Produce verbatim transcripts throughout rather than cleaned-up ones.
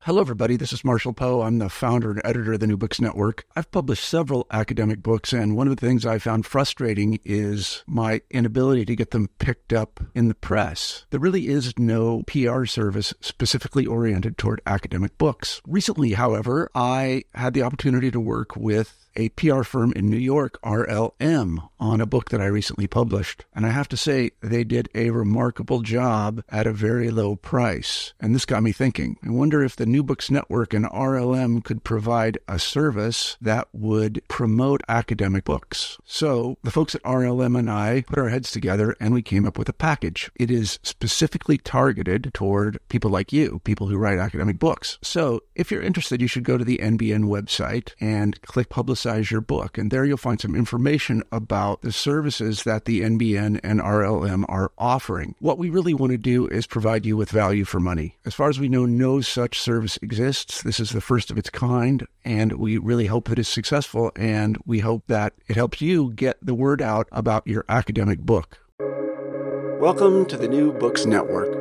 Hello, everybody. This is Marshall Poe. I'm the founder and editor of the New Books Network. I've published several academic books, and one of the things I found frustrating is my inability to get them picked up in the press. There really is no P R service specifically oriented toward academic books. Recently, however, I had the opportunity to work with a P R firm in New York, R L M, on a book that I recently published. And I have to say, they did a remarkable job at a very low price. And this got me thinking. I wonder if the New Books Network and R L M could provide a service that would promote academic books. So the folks at R L M and I put our heads together and we came up with a package. It is specifically targeted toward people like you, people who write academic books. So if you're interested, you should go to the N B N website and click Publicize your book. And there you'll find some information about the services that the N B N and R L M are offering. What we really want to do is provide you with value for money. As far as we know, no such service exists. This is the first of its kind, and we really hope that it's successful, and we hope that it helps you get the word out about your academic book. Welcome to the New Books Network.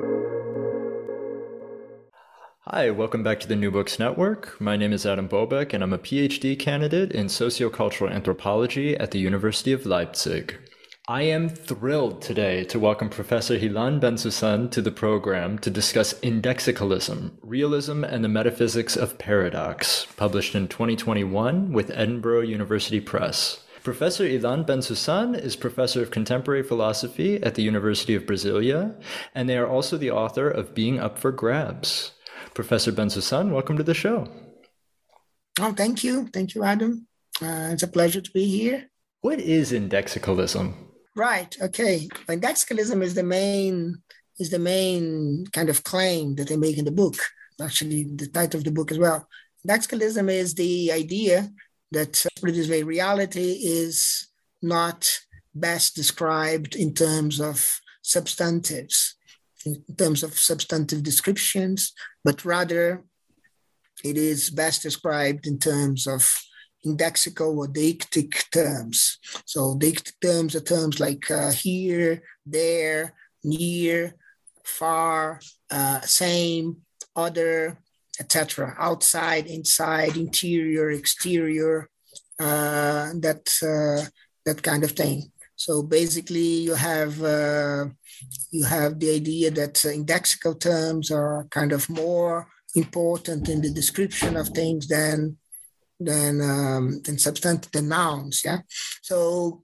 Hi, welcome back to the New Books Network. My name is Adam Bobeck, and I'm a PhD candidate in sociocultural anthropology at the University of Leipzig. I am thrilled today to welcome Professor Ilan Ben-Sussan to the program to discuss Indexicalism, Realism and the Metaphysics of Paradox, published in twenty twenty-one with Edinburgh University Press. Professor Ilan Ben-Sussan is Professor of Contemporary Philosophy at the University of Brasilia, and they are also the author of Being Up for Grabs. Professor Ben-Sussan, welcome to the show. Oh, thank you. Thank you, Adam. Uh, it's a pleasure to be here. What is indexicalism? Right. Okay. Indexicalism is the main is the main kind of claim that they make in the book. Actually, the title of the book as well. Indexicalism is the idea that, uh, put it this way, reality is not best described in terms of substantives, in terms of substantive descriptions, but rather it is best described in terms of indexical or deictic terms. So deictic terms are terms like uh, here, there, near, far, uh, same, other, et cetera. Outside, inside, interior, exterior, uh, that uh, that kind of thing. So basically, you have uh, you have the idea that uh, indexical terms are kind of more important in the description of things than than um, than substantive than nouns. Yeah. So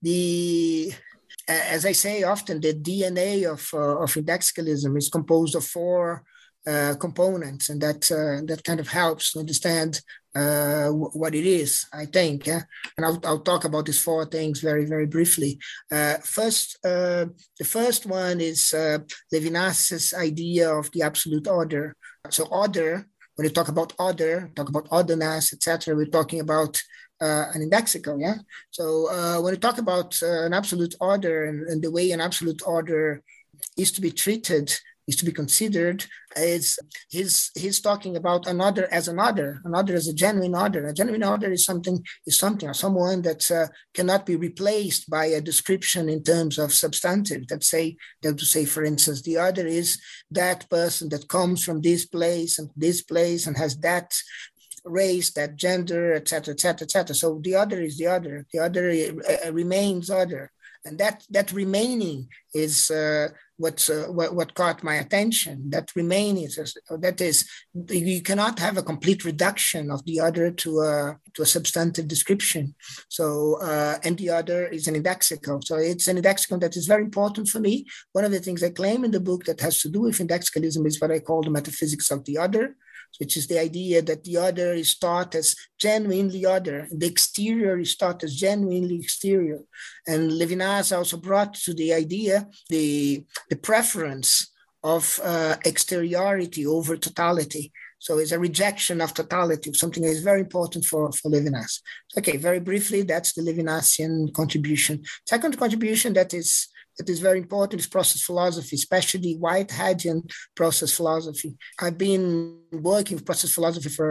the as I say often, the D N A of uh, of indexicalism is composed of four uh, components, and that uh, that kind of helps to understand uh, w- what it is, I think. Yeah? And I'll, I'll talk about these four things very, very briefly. Uh, first, uh, the first one is uh, Levinas's idea of the absolute order. So order, when you talk about order, talk about orderness, et cetera, we're talking about uh, an indexical, yeah? So uh, when you talk about uh, an absolute order and, and the way an absolute order is to be treated, is to be considered, is he's he's talking about another as another, another as a genuine order. A genuine order is something is something or someone that uh, cannot be replaced by a description in terms of substantive. That say that to say, for instance, the other is that person that comes from this place and this place and has that race, that gender, et cetera, et cetera, et cetera. So the other is the other. The other uh, remains other. And that that remaining is uh, what's, uh, what what caught my attention. That remaining is that is you cannot have a complete reduction of the other to a to a substantive description. So uh, and the other is an indexical. So it's an indexical that is very important for me. One of the things I claim in the book that has to do with indexicalism is what I call the metaphysics of the other, which is the idea that the other is thought as genuinely other, and the exterior is thought as genuinely exterior. And Levinas also brought to the idea the, the preference of uh, exteriority over totality. So it's a rejection of totality, something that is very important for, for Levinas. Okay, very briefly, that's the Levinasian contribution. Second contribution that is that is very important is process philosophy, especially Whiteheadian process philosophy. I've been working with process philosophy for,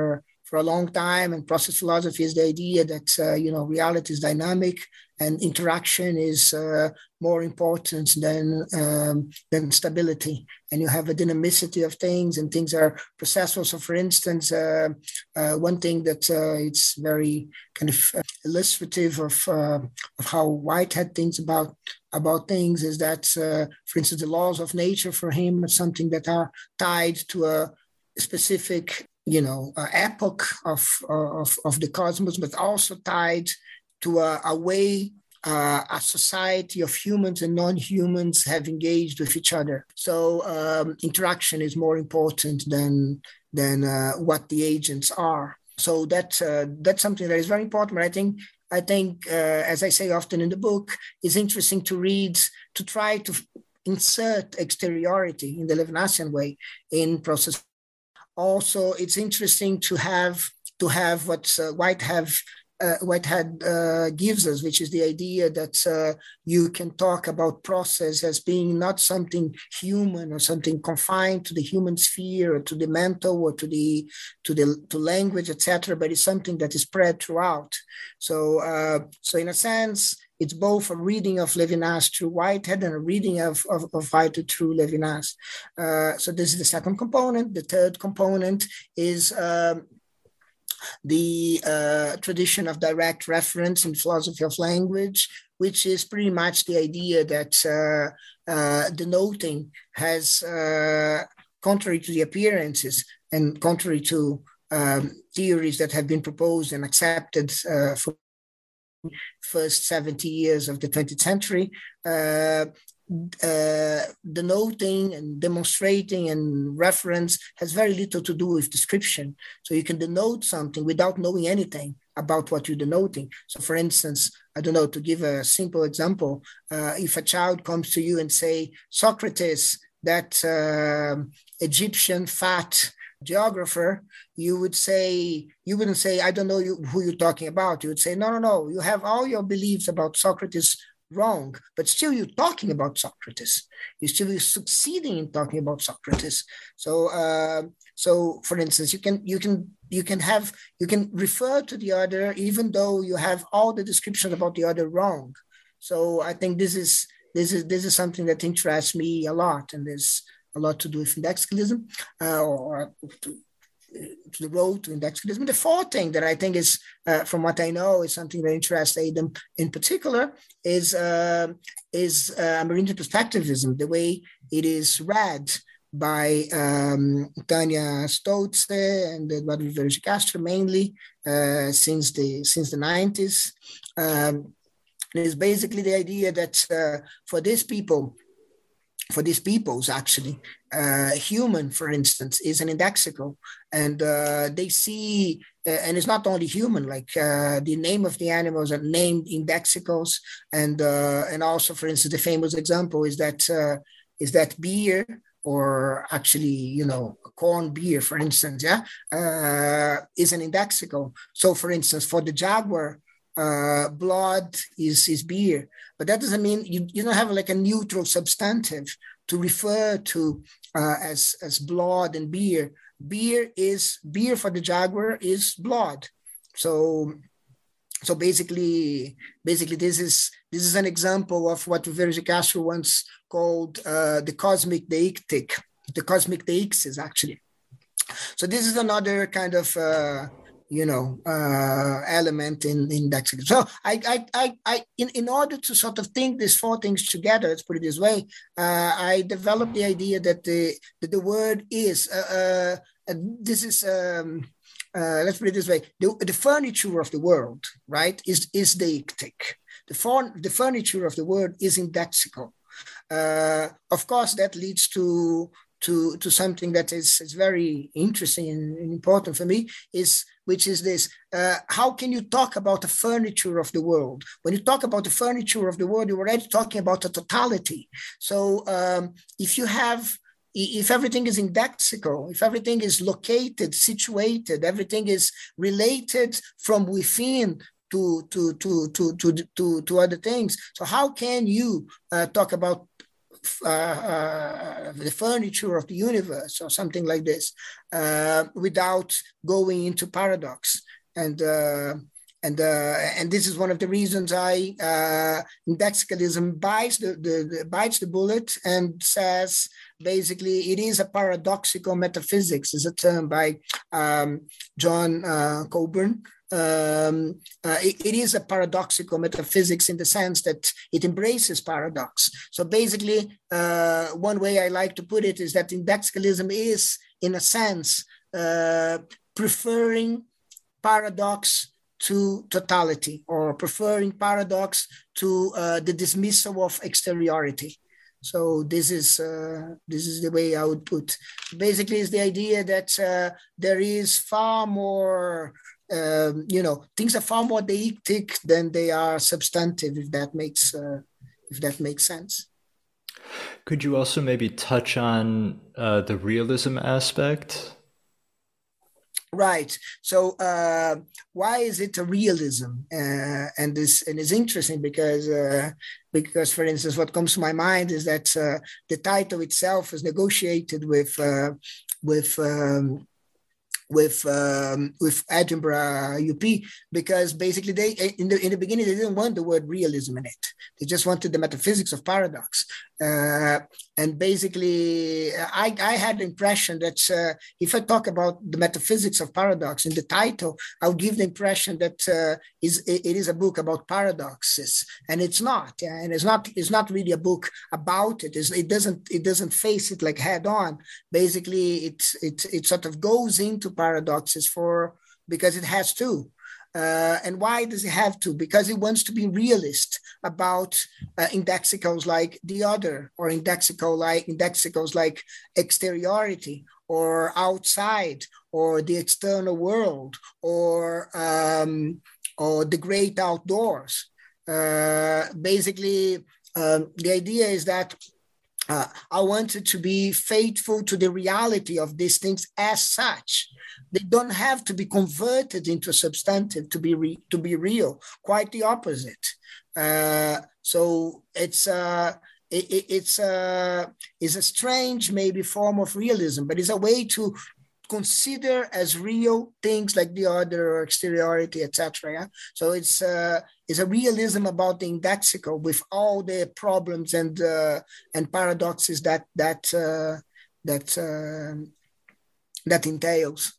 for a long time, and process philosophy is the idea that, uh, you know, reality is dynamic and interaction is uh, more important than, um, than stability. And you have a dynamicity of things, and things are processual. So for instance, uh, uh, one thing that uh, it's very kind of uh, illustrative of, uh, of how Whitehead thinks about, about things is that, uh, for instance, the laws of nature for him are something that are tied to a specific, you know, uh, epoch of, of, of the cosmos, but also tied to a, a way uh, a society of humans and non-humans have engaged with each other. So um, interaction is more important than, than uh, what the agents are. So that, uh, that's something that is very important. But I think, I think uh, as I say often in the book, it's interesting to read, to try to insert exteriority in the Levinasian way in process. Also, it's interesting to have to have what uh, Whitehead uh, Whitehead uh, gives us, which is the idea that uh, you can talk about process as being not something human or something confined to the human sphere or to the mental or to the to the to language, et cetera, but it's something that is spread throughout. So, uh, so in a sense, it's both a reading of Levinas through Whitehead and a reading of, of, of Whitehead through Levinas. Uh, so this is the second component. The third component is um, the uh, tradition of direct reference in philosophy of language, which is pretty much the idea that uh, uh, denoting has, uh, contrary to the appearances and contrary to um, theories that have been proposed and accepted uh, for first seventy years of the twentieth century, uh, uh, denoting and demonstrating and reference has very little to do with description. So you can denote something without knowing anything about what you're denoting. So for instance, I don't know, to give a simple example, uh, if a child comes to you and say, Socrates, that uh, Egyptian fat geographer, you would say, you wouldn't say, I don't know you, who you're talking about. You would say, no, no, no, you have all your beliefs about Socrates wrong, but still you're talking about Socrates. You're still succeeding in talking about Socrates. So, uh, so for instance, you can, you can, you can have, you can refer to the other, even though you have all the descriptions about the other wrong. So I think this is, this is, this is something that interests me a lot, and there's a lot to do with indexicalism, uh, or to, to the road to indexicalism. The fourth thing that I think is, uh, from what I know, is something that interests Adam in particular, is uh, is uh, Amerindian perspectivism, the way it is read by um, Tanya Stotze and Eduardo Viveiros de Castro mainly uh, since the since the nineties. Um, it is basically the idea that uh, for these people, for these peoples, actually, uh, human, for instance, is an indexical, and uh, they see, uh, and it's not only human, like uh, the name of the animals are named indexicals, and uh, and also, for instance, the famous example is that uh, is that beer, or actually, you know, corn beer, for instance, yeah, uh, is an indexical. So, for instance, for the jaguar, Uh, blood is, is beer, but that doesn't mean you, you don't have like a neutral substantive to refer to uh, as, as blood and beer. Beer is, beer for the jaguar is blood. So, so basically, basically this is, this is an example of what Viveiros de Castro once called uh, the cosmic deictic, the cosmic deixis actually. So this is another kind of, uh, you know, uh, element in, in that. So I, I, I, I in, in order to sort of think these four things together, let's put it this way, uh, I developed the idea that the, that the word is, uh, uh, this is, um, uh, let's put it this way, the, the furniture of the world, right, is, is deictic. The, for, the furniture of the world is indexical. Uh, of course, that leads to, to, to something that is, is very interesting and, and important for me, is which is this, uh, how can you talk about the furniture of the world? When you talk about the furniture of the world, you're already talking about a totality. So um, if you have, if everything is indexical, if everything is located, situated, everything is related from within to, to, to, to, to, to, to other things, so how can you uh, talk about uh, uh, the furniture of the universe or something like this, uh, without going into paradox. And uh, and uh, and this is one of the reasons I uh, indexicalism bites the, the, the bites the bullet and says basically it is a paradoxical metaphysics, is a term by um, John uh, Coburn. Um, uh, it, it is a paradoxical metaphysics in the sense that it embraces paradox. So basically, uh, one way I like to put it is that indexicalism is, in a sense, uh, preferring paradox to totality, or preferring paradox to uh, the dismissal of exteriority. So this is uh, this is the way I would put. Basically, is the idea that uh, there is far more, um, you know, things are far more deictic than they are substantive. If that makes uh, if that makes sense. Could you also maybe touch on uh, the realism aspect? Right. So uh, why is it a realism? Uh, and this and it's interesting because uh, because, for instance, what comes to my mind is that uh, the title itself is negotiated with uh, with um, with um, with Edinburgh U P, because basically they in the in the beginning they didn't want the word realism in it. They just wanted the metaphysics of paradox. Uh, and basically, I, I had the impression that uh, if I talk about the metaphysics of paradox in the title, I'll give the impression that uh, is it, it is a book about paradoxes, and it's not. Yeah? And it's not it's not really a book about it. It's, it doesn't it doesn't face it like head on. Basically, it it it sort of goes into paradoxes for because it has to. Uh, and why does it have to? Because it wants to be realist about uh, indexicals like the other, or indexical like indexicals like exteriority, or outside, or the external world, or um, or the great outdoors. Uh, basically, um, the idea is that uh, I wanted to be faithful to the reality of these things as such. They don't have to be converted into a substantive to be re, to be real. Quite the opposite. Uh, so it's uh, it, it, it's uh, it's a strange maybe form of realism, but it's a way to consider as real things like the other, or exteriority, et cetera. Yeah? So it's uh, it's a realism about the indexical with all the problems and uh, and paradoxes that that uh, that uh, that entails.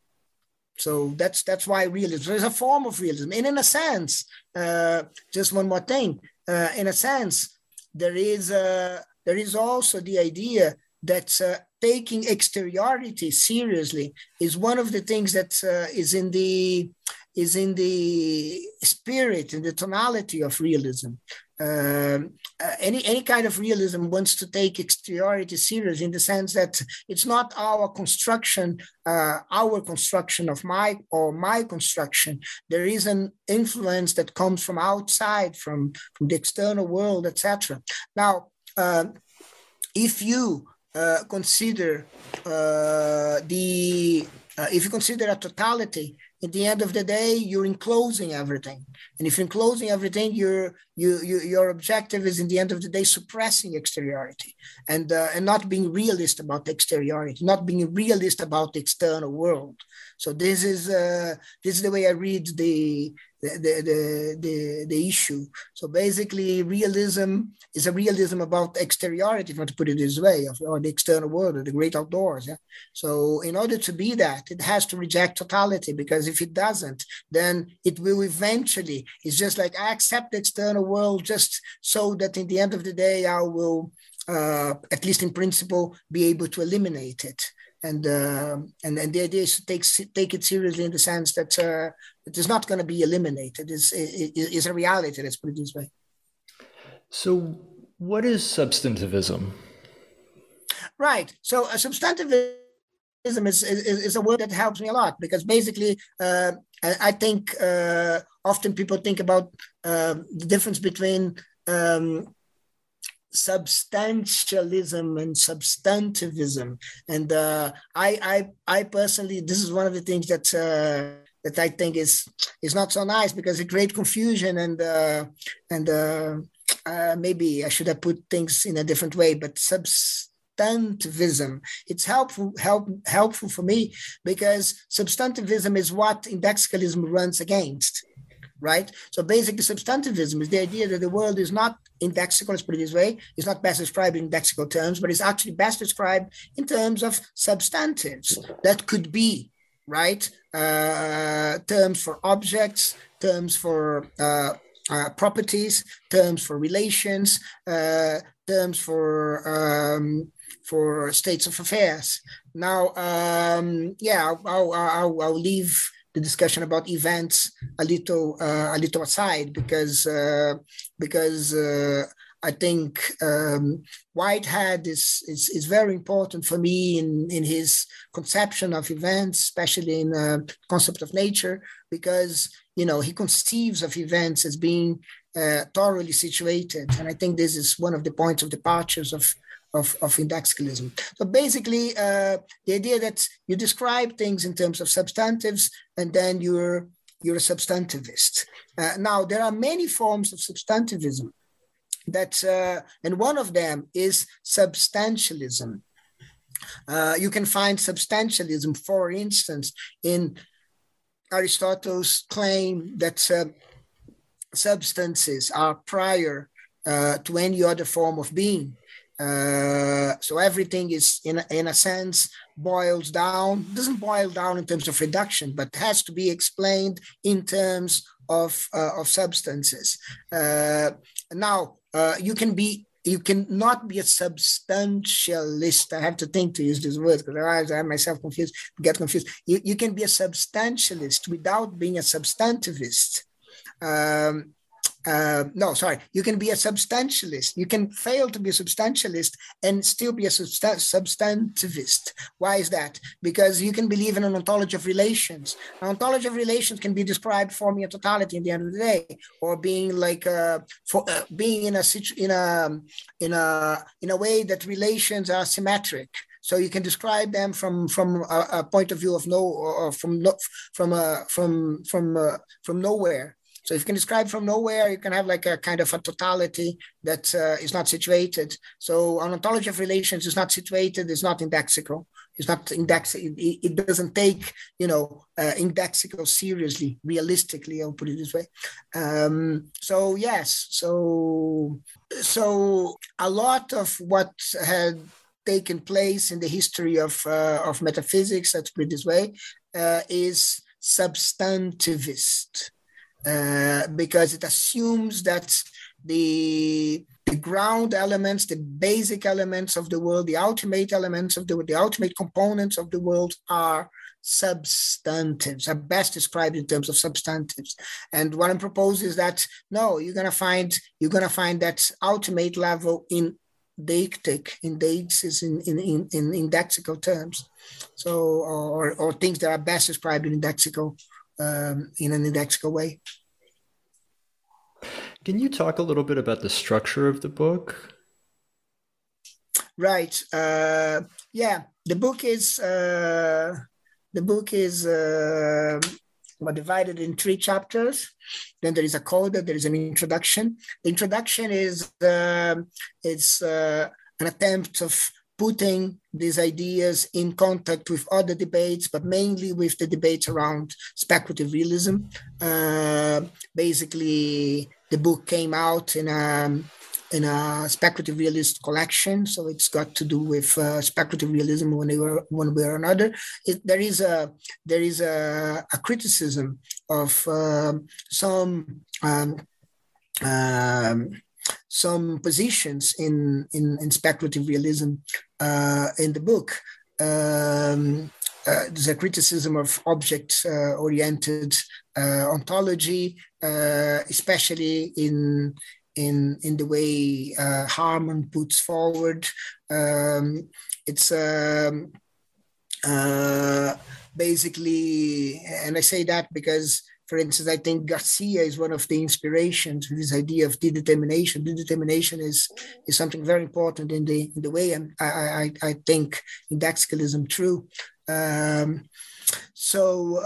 So that's that's why realism. There's a form of realism, and in a sense, uh, just one more thing. Uh, in a sense, there is uh, there is also the idea that uh, taking exteriority seriously is one of the things that uh, is in the is in the spirit, in the tonality of realism. Um, uh, any any kind of realism wants to take exteriority serious, in the sense that it's not our construction, uh, our construction of my or my construction. There is an influence that comes from outside, from from the external world, et cetera. Now, uh, if you uh, consider uh, the uh, if you consider a totality, at the end of the day, you're enclosing everything. And if you're enclosing everything, you're, you, you, your objective is, in the end of the day, suppressing exteriority and, uh, and not being realist about the exteriority, not being realist about the external world. So this is, uh, this is the way I read the, the, the, the, the issue. So basically, realism is a realism about exteriority, if you want to put it this way, or the external world, or the great outdoors. Yeah? So in order to be that, it has to reject totality, because if it doesn't, then it will eventually, it's just like, I accept the external world just so that in the end of the day, I will, uh, at least in principle, be able to eliminate it. And, uh, and and the idea is to take take it seriously, in the sense that uh, it is not going to be eliminated. It's, it, it's a reality, let's put it this way. So what is substantivism? Right. So uh, substantivism is, is, is a word that helps me a lot, because basically uh, I, I think uh, often people think about uh, the difference between um, substantialism and substantivism, and uh, I, I, I personally, this is one of the things that uh, that I think is is not so nice, because it creates confusion and uh, and uh, uh, maybe I should have put things in a different way, but substantivism. It's helpful, help, helpful for me because substantivism is what indexicalism runs against, right? So basically substantivism is the idea that the world is not indexical, let's put it this way, it's not best described in indexical terms, but it's actually best described in terms of substantives that could be, right? Uh, terms for objects, terms for uh, uh, properties, terms for relations, uh, terms for um, for states of affairs. Now, um, yeah, I'll, I'll, I'll leave the discussion about events a little uh, a little aside because uh, because uh, I think um, Whitehead is, is is very important for me in, in his conception of events, especially in the uh, concept of nature, because you know he conceives of events as being uh, thoroughly situated, and I think this is one of the points of departures of Of, of indexicalism. So basically, uh, the idea that you describe things in terms of substantives, and then you're you're a substantivist. Uh, now, there are many forms of substantivism. That uh, and one of them is substantialism. Uh, you can find substantialism, for instance, in Aristotle's claim that uh, substances are prior uh, to any other form of being. Uh, so everything is, in, in a sense, boils down, doesn't boil down in terms of reduction, but has to be explained in terms of, uh, of substances. Uh, now, uh, you can be, you cannot be a substantialist. I have to think to use this word because otherwise I have myself confused, get confused. You, you can be a substantialist without being a substantivist. Um, Uh, no, sorry, you can be a substantialist. You can fail to be a substantialist and still be a substan- substantivist. Why is that? Because you can believe in an ontology of relations. An ontology of relations can be described forming a totality at the end of the day, or being like uh, for uh, being in a situ- in a in a in a way that relations are symmetric. So you can describe them from from a, a point of view of no, or from no, from uh, from from uh, from nowhere. So if you can describe from nowhere, you can have like a kind of a totality that uh, is not situated. So an ontology of relations is not situated, it's not indexical. It's not index. It, it doesn't take, you know, uh, indexical seriously, realistically, I'll put it this way. Um, so yes, so, so a lot of what had taken place in the history of, uh, of metaphysics, let's put it this way, uh, is substantivist. Uh, because it assumes that the, the ground elements, the basic elements of the world, the ultimate elements of the world, the ultimate components of the world are substantives, are best described in terms of substantives. And what I'm proposing is that, no, you're going to find, you're going to find that ultimate level in deictic, in deixis, in, in, in, in indexical terms. So, or, or things that are best described in indexical Um, in an indexical way. Can you talk a little bit about the structure of the book? Right. Uh, yeah, the book is uh, the book is uh, divided in three chapters. Then there is a coda. There is an introduction. The introduction is uh, it's uh, an attempt of putting these ideas in contact with other debates, but mainly with the debates around speculative realism. Uh, basically, the book came out in a, in a speculative realist collection, so it's got to do with uh, speculative realism one way or, one way or another. It, there is a there is a, a criticism of uh, some. Um, um, some positions in, in, in speculative realism uh, in the book. Um, uh, there's a criticism of object-oriented uh, uh, ontology, uh, especially in, in, in the way uh, Harman puts forward. Um, it's um, uh, basically, and I say that because for instance, I think Garcia is one of the inspirations for this idea of dedetermination. Dedetermination is, is something very important in the in the way I I, I think indexicalism true. Um, so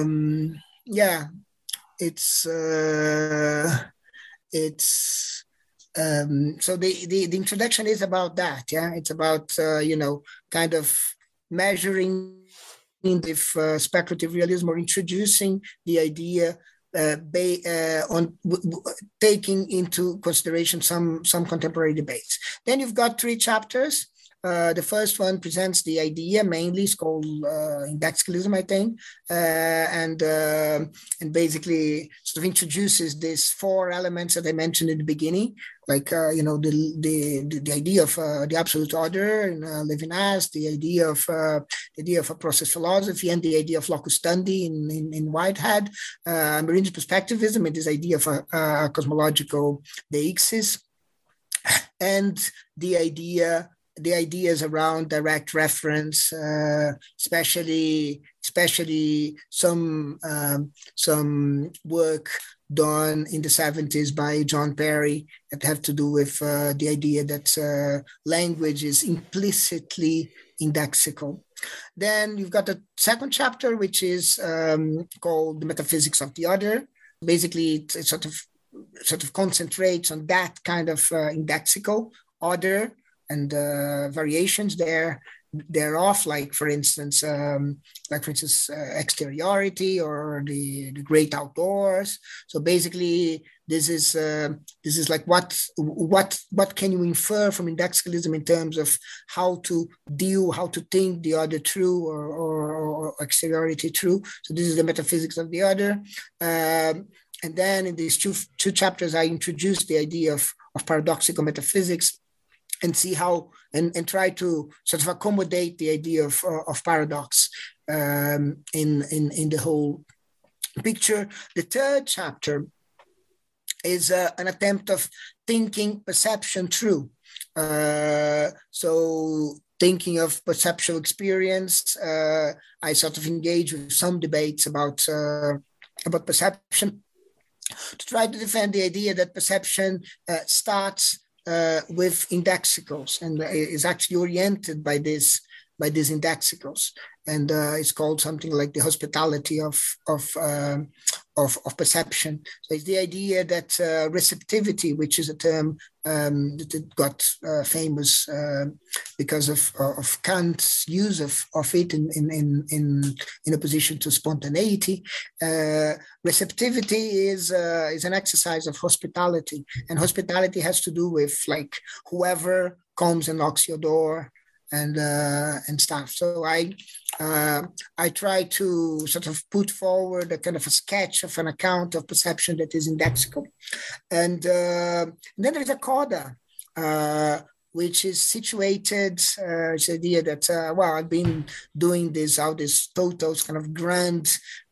um, yeah, it's uh, it's um, so the, the the introduction is about that. Yeah, it's about uh, you know kind of measuring if uh, speculative realism, or introducing the idea uh, ba- uh, on w- w- taking into consideration some some contemporary debates. Then you've got three chapters. Uh, the first one presents the idea mainly. It's called uh, indexicalism, I think, uh, and uh, and basically sort of introduces these four elements that I mentioned in the beginning, like uh, you know the the the idea of uh, the absolute order in uh, Levinas, the idea of uh, the idea of a process philosophy, and the idea of locus standi in in, in Whitehead, uh, Amerindian perspectivism, and this idea of a, a cosmological deixis, and the idea. the ideas around direct reference, uh, especially especially some um, some work done in the seventies by John Perry that have to do with uh, the idea that uh, language is implicitly indexical. Then you've got the second chapter, which is um, called The Metaphysics of the Other. Basically, it, it sort of sort of concentrates on that kind of uh, indexical order and uh, variations there thereof, like for instance, um, like for instance, uh, exteriority or the, the great outdoors. So basically, this is uh, this is like what what what can you infer from indexicalism in terms of how to deal, how to think the other true or, or, or exteriority true. So this is the metaphysics of the other. Um, and then in these two two chapters, I introduced the idea of, of paradoxical metaphysics, and see how, and, and try to sort of accommodate the idea of, uh, of paradox um, in, in, in the whole picture. The third chapter is uh, an attempt of thinking perception through. Uh, so thinking of perceptual experience, uh, I sort of engage with some debates about, uh, about perception to try to defend the idea that perception uh, starts Uh, with indexicals and is actually oriented by this by these indexicals, and uh, it's called something like the hospitality of of um, of, of perception. So it's the idea that uh, receptivity, which is a term um, that it got uh, famous uh, because of of Kant's use of, of it in in in in, in opposition to spontaneity. Uh, receptivity is uh, is an exercise of hospitality, and hospitality has to do with like whoever comes and knocks your door and uh, and stuff. So I uh, I try to sort of put forward a kind of a sketch of an account of perception that is indexical, and, uh, and then there's a coda, uh, which is situated. Uh, it's the idea that uh, well, I've been doing this all this total kind of grand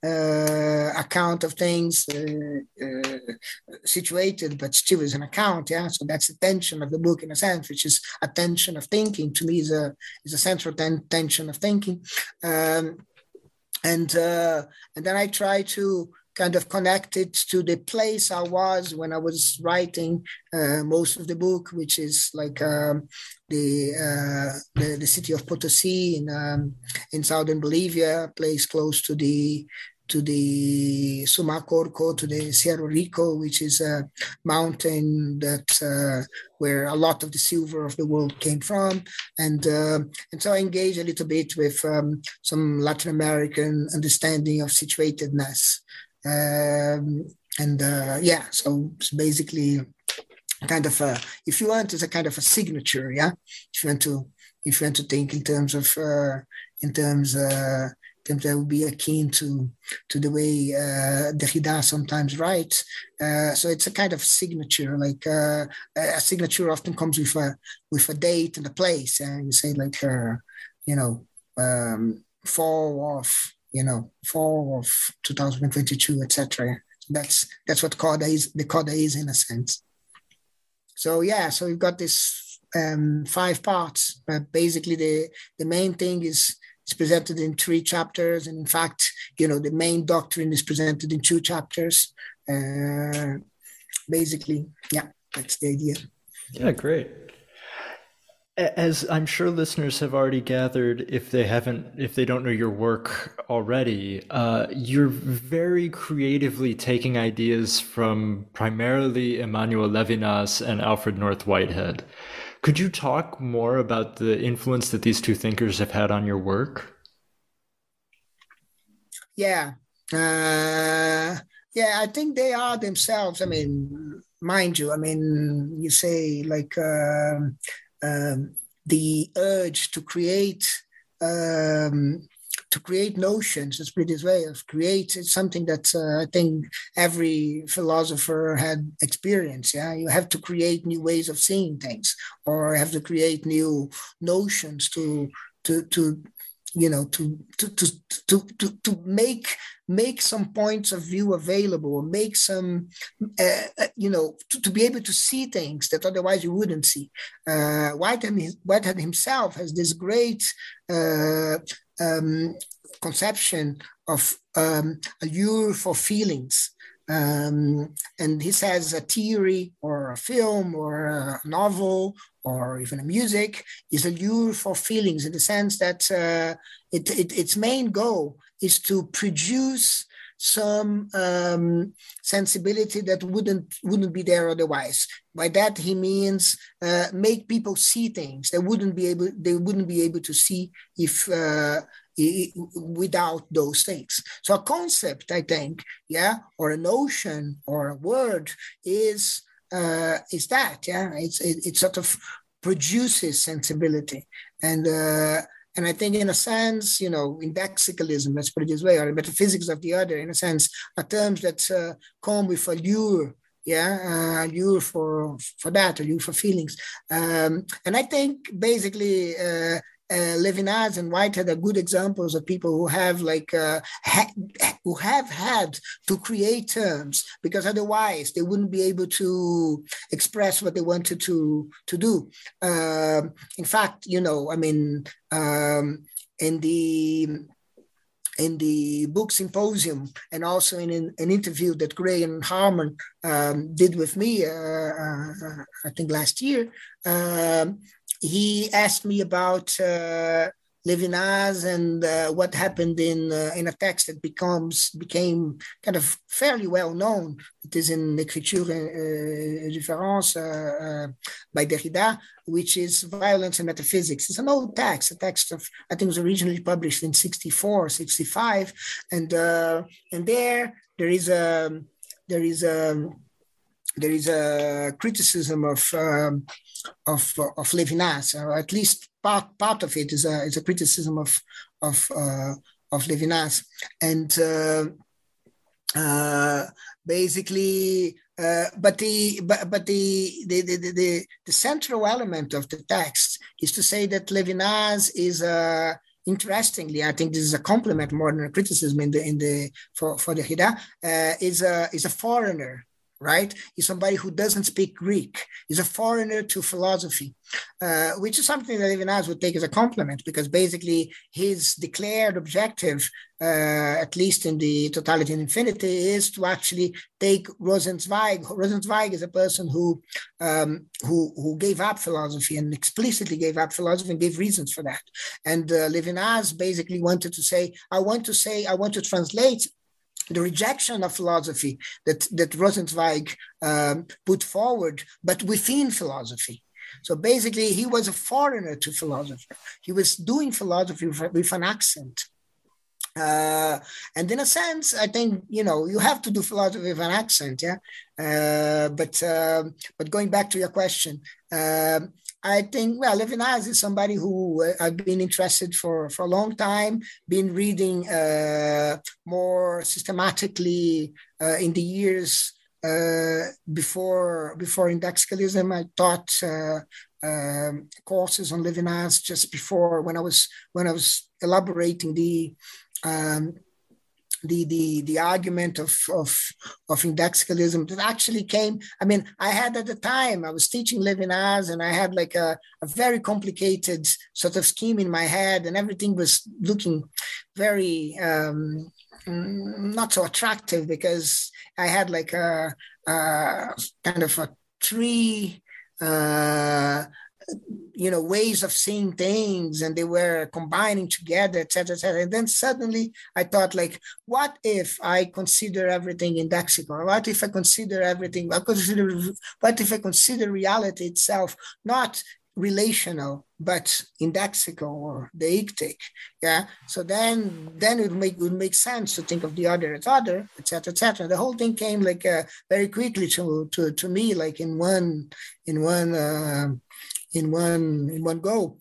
uh, account of things uh, uh, situated, but still is an account. Yeah, so that's the tension of the book in a sense, which is a tension of thinking. To me, is a is a central ten- tension of thinking, um, and uh, and then I try to kind of connected to the place I was when I was writing uh, most of the book, which is like um, the, uh, the the city of Potosí in um, in southern Bolivia, a place close to the to the Sumacorco, to the Cerro Rico, which is a mountain that uh, where a lot of the silver of the world came from, and uh, and so I engage a little bit with um, some Latin American understanding of situatedness. Um, and uh, yeah, so it's basically kind of a, if you want, it's a kind of a signature. Yeah, if you want to, if you want to think in terms of, uh, in terms, uh, in terms that would be akin to to the way uh, Derrida sometimes writes. Uh, so it's a kind of signature. Like uh, a signature often comes with a with a date and a place, and you say like, uh, you know, um, fall of. you know, fall of two thousand twenty-two, et cetera. That's that's what coda is. The coda is in a sense. So yeah, so we've got this um, five parts, but basically the the main thing is is presented in three chapters, and in fact, you know, the main doctrine is presented in two chapters. Uh, basically, yeah, that's the idea. Yeah, great. As I'm sure listeners have already gathered, if they haven't, if they don't know your work already, uh, you're very creatively taking ideas from primarily Emmanuel Levinas and Alfred North Whitehead. Could you talk more about the influence that these two thinkers have had on your work? Yeah. Uh, yeah, I think they are themselves. I mean, mind you, I mean, you say like um, um, the urge to create um, to create notions. Let's put it this way: of create is something that uh, I think every philosopher had experienced. Yeah, you have to create new ways of seeing things, or have to create new notions to to to you know to to to to to, to make make some points of view available, or make some uh, uh, you know to, to be able to see things that otherwise you wouldn't see. uh whitehead, Whitehead himself has this great uh, um, conception of um, a lure for feelings. Um, and he says a theory or a film or a novel or even a music is a lure for feelings, in the sense that uh, it, it, its main goal is to produce some um, sensibility that wouldn't wouldn't be there otherwise. By that he means uh, make people see things they wouldn't be able they wouldn't be able to see if uh, without those things. So a concept, I think, yeah, or a notion or a word is uh, is that, yeah, it's it, it sort of produces sensibility, and uh, and I think in a sense, you know, indexicalism, let's put it this way, or the metaphysics of the other, in a sense, are terms that uh, come with a lure. Yeah, uh, lure for for that, a lure for feelings, um, and I think basically uh, uh, Levinas and Whitehead are good examples of people who have like uh, ha- who have had to create terms, because otherwise they wouldn't be able to express what they wanted to to do. Um, in fact, you know, I mean, um, in the in the book Symposium, and also in an, an interview that Graham Harman um, did with me, uh, uh, I think last year, um, he asked me about uh, Levinas and uh, what happened in uh, in a text that becomes became kind of fairly well known. It is in L'écriture et différence uh, uh, by Derrida, which is Violence and Metaphysics. It's an old text, a text of, I think it was originally published in sixty-four, sixty-five, and uh, and there there is a there is a there is a criticism of um, of of Levinas, or at least part part of it is a is a criticism of of uh, of Levinas, and uh, uh, basically, uh, but the but, but the, the the the the central element of the text is to say that Levinas is a, interestingly, I think this is a compliment more than a criticism in the in the for for Derrida, uh, is a is a foreigner. Right? He's somebody who doesn't speak Greek. He's a foreigner to philosophy, uh, which is something that Levinas would take as a compliment, because basically his declared objective, uh, at least in the Totality and Infinity, is to actually take Rosenzweig. Rosenzweig is a person who, um, who, who gave up philosophy, and explicitly gave up philosophy, and gave reasons for that. And uh, Levinas basically wanted to say, I want to say, I want to translate the rejection of philosophy that, that Rosenzweig um, put forward, but within philosophy. So basically, he was a foreigner to philosophy. He was doing philosophy with, with an accent. Uh, and in a sense, I think, you know, you have to do philosophy with an accent, yeah? Uh, but, uh, but going back to your question, uh, I think, well, Levinas is somebody who uh, I've been interested for, for a long time, been reading uh, more systematically uh, in the years uh, before before indexicalism. I taught uh, um, courses on Levinas just before, when I was when I was elaborating the um, the the the argument of of of indexicalism that actually came. I mean, I had at the time I was teaching Levinas, and I had like a, a very complicated sort of scheme in my head, and everything was looking very um, not so attractive, because I had like a, a kind of a tree. Uh, you know, ways of seeing things, and they were combining together, et cetera, et cetera. And then suddenly I thought, like, what if I consider everything indexical? What if I consider everything, I consider, what if I consider reality itself not relational, but indexical or deictic? Yeah. So then, then it would make would make sense to think of the other as other, et cetera, et cetera. The whole thing came like uh, very quickly to, to to me, like in one in one uh, in one in one go.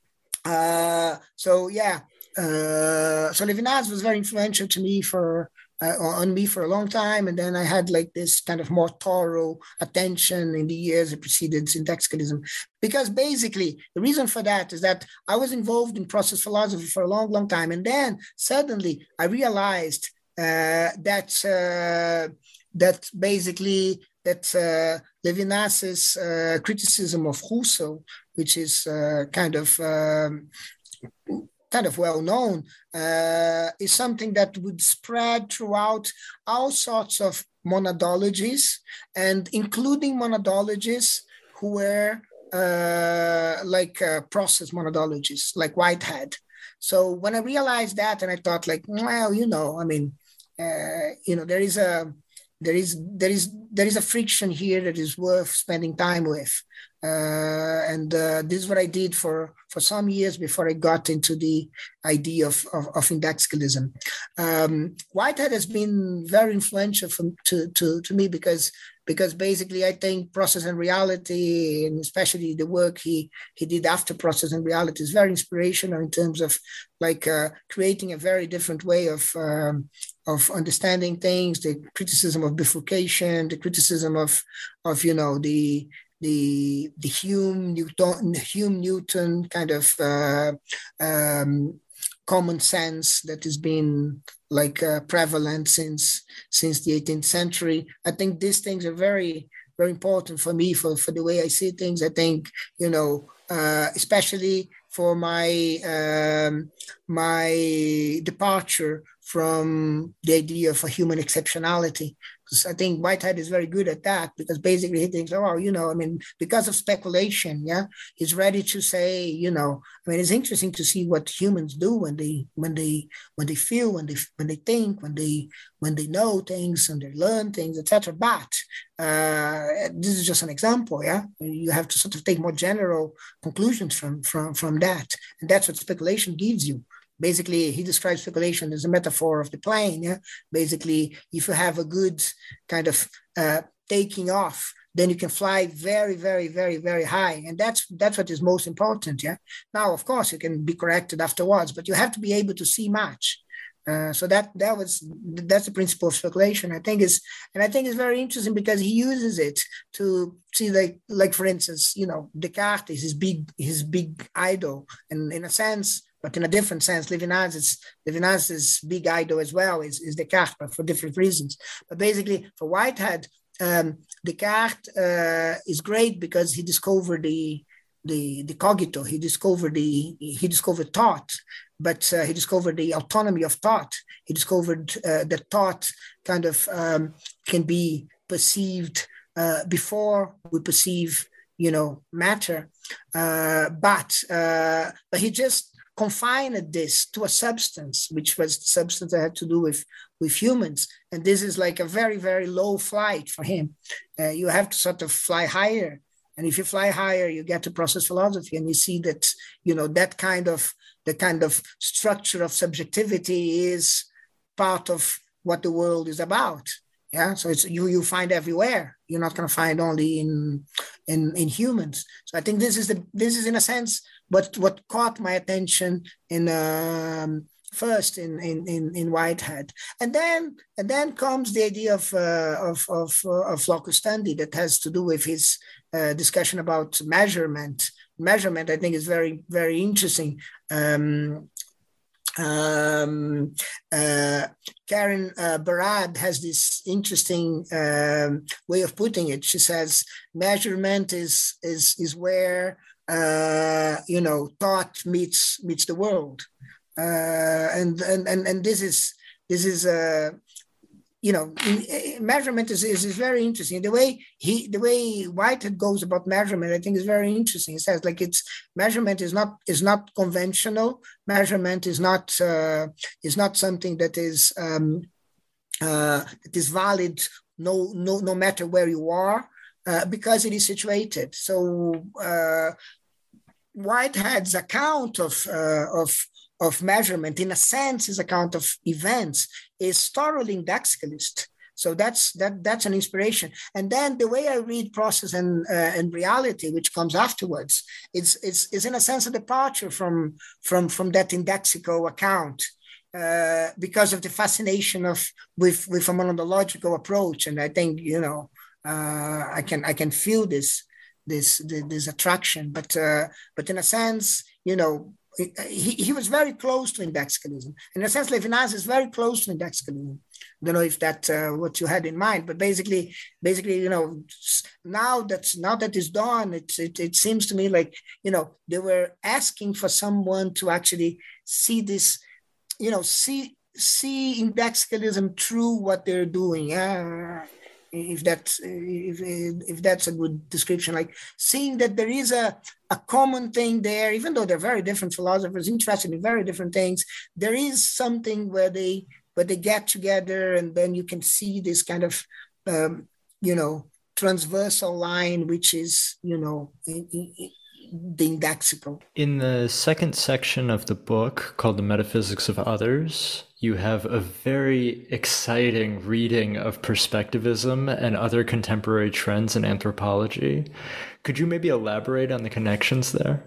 Uh, so yeah. Uh, so Levinas was very influential to me for. Uh, on me for a long time. And then I had like this kind of more thorough attention in the years that preceded syntexicalism. Because basically, the reason for that is that I was involved in process philosophy for a long, long time. And then suddenly I realized uh, that, uh, that basically that uh, Levinas's uh, criticism of Rousseau, which is uh, kind of um, kind of well known, uh, is something that would spread throughout all sorts of monadologies, and including monadologies who were uh, like uh, process monadologies, like Whitehead. So when I realized that, and I thought, like, well, you know, I mean, uh, you know, there is a there is there is there is a friction here that is worth spending time with. Uh, and uh, this is what I did for, for some years before I got into the idea of, of, of indexicalism. Um, Whitehead has been very influential from, to, to, to me because, because basically I think Process and Reality, and especially the work he, he did after Process and Reality, is very inspirational in terms of like uh, creating a very different way of, um, of understanding things, the criticism of bifurcation, the criticism of, of you know, the the the Hume Newton Hume Newton kind of uh, um, common sense that has been like uh, prevalent since since the eighteenth century. I think these things are very very important for me for for the way I see things. I think, you know, uh, especially for my um, my departure from the idea of a human exceptionality. I think Whitehead is very good at that, because basically he thinks, oh, you know, I mean, because of speculation, yeah, he's ready to say, you know, I mean, it's interesting to see what humans do when they when they when they feel, when they when they think, when they when they know things and they learn things, et cetera. But uh, this is just an example, yeah. You have to sort of take more general conclusions from from from that, and that's what speculation gives you. Basically, he describes speculation as a metaphor of the plane. Yeah? Basically, if you have a good kind of uh, taking off, then you can fly very, very, very, very high. And that's that's what is most important. Yeah. Now, of course, you can be corrected afterwards, but you have to be able to see much. Uh, so that that was that's the principle of speculation. I think is, and I think it's very interesting because he uses it to see, like like for instance, you know, Descartes is his big his big idol, and in a sense, but in a different sense, Levinas is Levinas's big idol as well is, is Descartes, but for different reasons. But basically, for Whitehead, um, Descartes uh, is great because he discovered the the the cogito. He discovered the he discovered thought, but uh, he discovered the autonomy of thought. He discovered uh, that thought kind of um, can be perceived uh, before we perceive, you know, matter. Uh, but uh, but he just confined this to a substance, which was the substance that had to do with, with humans. And this is like a very, very low flight for him. Uh, you have to sort of fly higher. And if you fly higher, you get to process philosophy, and you see that, you know, that kind of, the kind of structure of subjectivity is part of what the world is about. Yeah, so it's you you find everywhere. You're not going to find only in, in in humans. So I think this is the this is in a sense what what caught my attention in um, first in, in in in Whitehead, and then and then comes the idea of uh, of of, uh, of locus standi that has to do with his uh, discussion about measurement. Measurement, I think, is very very interesting. Um, Um, uh, Karen uh, Barad has this interesting um, way of putting it. She says measurement is is is where uh, you know thought meets meets the world, uh, and, and and and this is this is uh, you know, in, measurement is, is, is very interesting. The way he, the way Whitehead goes about measurement, I think is very interesting. He says like it's measurement is not is not conventional. Measurement is not uh, is not something that is um, uh, that is valid no no no matter where you are uh, because it is situated. So uh, Whitehead's account of uh, of of measurement, in a sense, his account of events is thoroughly indexicalist. So that's that that's an inspiration. And then the way I read Process and uh, and Reality, which comes afterwards, it's it's is in a sense a departure from from from that indexical account uh, because of the fascination of with with a monological approach. And I think you know uh, I can I can feel this this this attraction. But uh, but in a sense, you know. He, he was very close to indexicalism. In a sense, Levinas is very close to indexicalism. I don't know if that's uh, what you had in mind, but basically, basically, you know, now that's now that it's done, it, it it seems to me like you know they were asking for someone to actually see this, you know, see see indexicalism through what they're doing. Yeah. If that's if, if that's a good description, like seeing that there is a, a common thing there, even though they're very different philosophers, interested in very different things, there is something where they where they get together, and then you can see this kind of um, you know transversal line, which is you know in, in, the indexical. In the second section of the book, called The Metaphysics of Others, you have a very exciting reading of perspectivism and other contemporary trends in anthropology. Could you maybe elaborate on the connections there?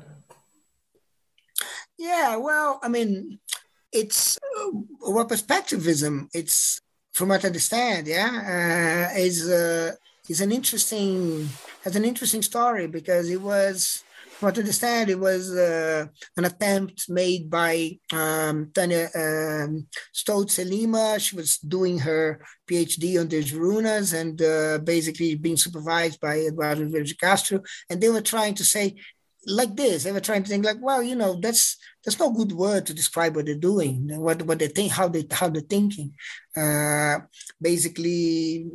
Yeah, well, I mean, it's uh, well, perspectivism. It's from what I understand, yeah, uh, is uh, is an interesting has an interesting story because it was. From what I understand, it was uh, an attempt made by um, Tanya um, Stoltz-Lima. She was doing her PhD on the Jurunas and uh, basically being supervised by Eduardo Rivera de Castro. And they were trying to say like this. They were trying to think like, well, you know, that's that's no good word to describe what they're doing, what what they think, how they how they're thinking. Uh, basically,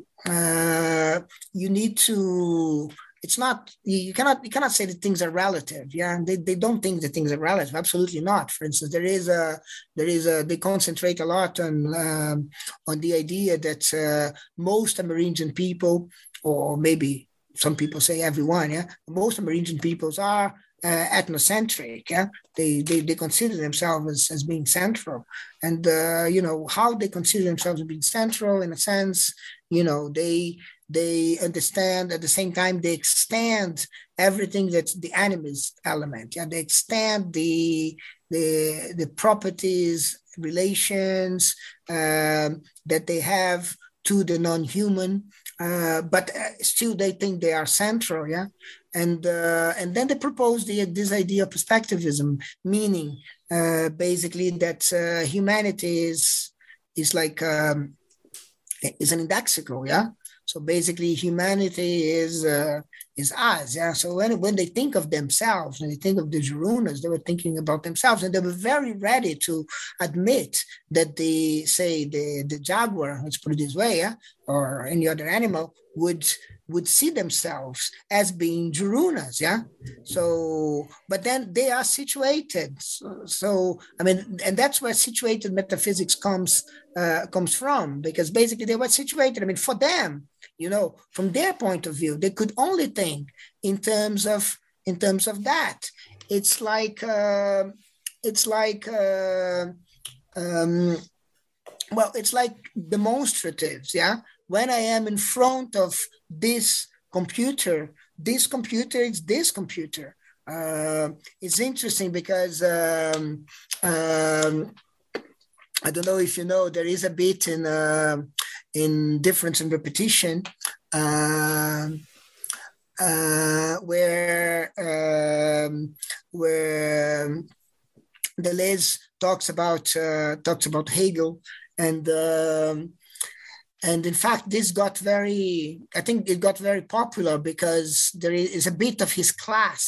uh, you need to. It's not, you cannot you cannot say that things are relative. Yeah, they, they don't think that things are relative. Absolutely not. For instance, there is a, there is a, they concentrate a lot on, um, on the idea that uh, most Amerindian people, or maybe some people say everyone, yeah, most Amerindian peoples are uh, ethnocentric. Yeah, they, they, they consider themselves as, as being central. And, uh, you know, how they consider themselves as being central, in a sense, you know, they, they understand at the same time, they extend everything that's the animist element. Yeah, they extend the, the, the properties, relations um, that they have to the non-human, uh, but still they think they are central. Yeah. And, uh, and then they propose the, this idea of perspectivism, meaning uh, basically that uh, humanity is, is like, um, is an indexical. Yeah. So basically, humanity is uh, is us. Yeah. So when, when they think of themselves, when they think of the Jurunas, they were thinking about themselves, and they were very ready to admit that the say the the jaguar, let's put it this way, yeah, or any other animal would would see themselves as being Jurunas. Yeah. So, but then they are situated. So, so I mean, and that's where situated metaphysics comes uh, comes from, because basically they were situated. I mean, for them. You know, from their point of view, they could only think in terms of in terms of that. It's like uh, it's like uh, um, well, it's like demonstratives. Yeah, when I am in front of this computer, this computer is this computer. Uh, it's interesting because um, um, I don't know if you know, there is a bit in. Uh, in Difference and Repetition, uh, uh, where um, where Deleuze talks about uh, talks about Hegel, and um, and in fact this got very, I think it got very popular because there is a bit of his class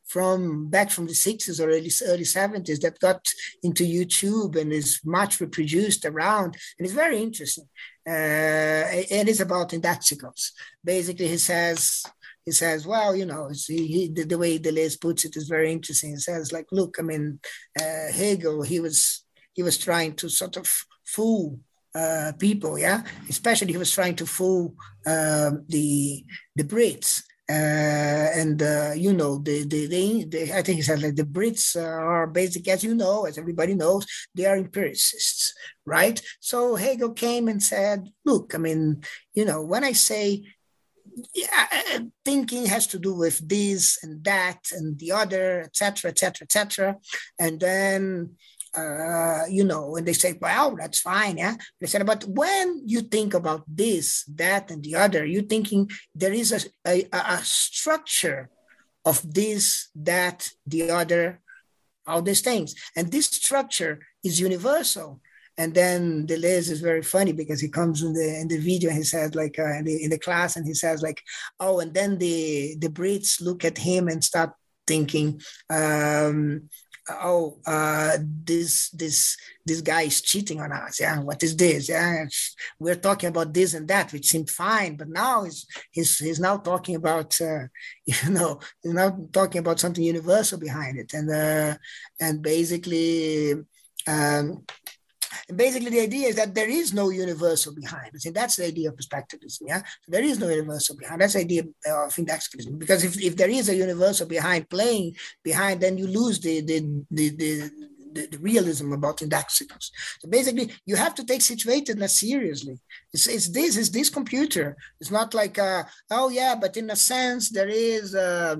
from back from the sixties or early, early seventies that got into YouTube and is much reproduced around. And it's very interesting. Uh, and it's about indaxicals. Basically, he says, he says, well, you know, he, he, the, the way Deleuze puts it is very interesting. He says, like, look, I mean, uh, Hegel, he was he was trying to sort of fool uh, people, yeah. Especially he was trying to fool uh, the the Brits. Uh, and uh, you know, the, the, the, the I think he said like the Brits are basic, as you know, as everybody knows, they are empiricists, right? So Hegel came and said, look, I mean, you know, when I say yeah, thinking has to do with this and that and the other, et cetera, et cetera, et cetera, and then Uh, you know, and they say, well, that's fine, yeah. They said, but when you think about this, that, and the other, you're thinking there is a, a, a structure of this, that, the other, all these things. And this structure is universal. And then Deleuze is very funny because he comes in the in the video and he says like uh, in, the, in the class and he says like, oh, and then the, the Brits look at him and start thinking, um, oh, uh, this this this guy is cheating on us. Yeah, what is this? Yeah, we're talking about this and that, which seemed fine, but now he's he's, he's now talking about uh, you know he's now talking about something universal behind it, and uh, and basically. Um, Basically, the idea is that there is no universal behind it. And that's the idea of perspectivism. Yeah, so there is no universal behind. That's the idea of indaxicalism. Because if, if there is a universal behind playing behind, then you lose the the the, the, the, the realism about indaxicals. So basically, you have to take situatedness seriously. It's, it's this is this computer. It's not like uh, oh yeah, but in a sense there is uh,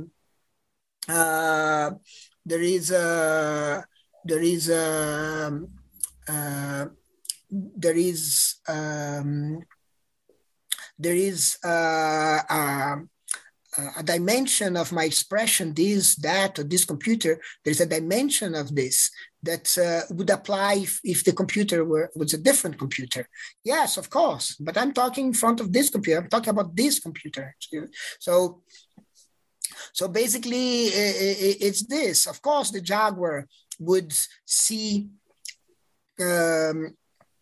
uh, there is uh, there is. Uh, Uh, there is um, there is uh, uh, a dimension of my expression, this, that, or this computer. There's a dimension of this that uh, would apply if, if the computer were was a different computer. Yes, of course, but I'm talking in front of this computer. I'm talking about this computer. So, so basically, it's this. Of course, the Jaguar would see. Um,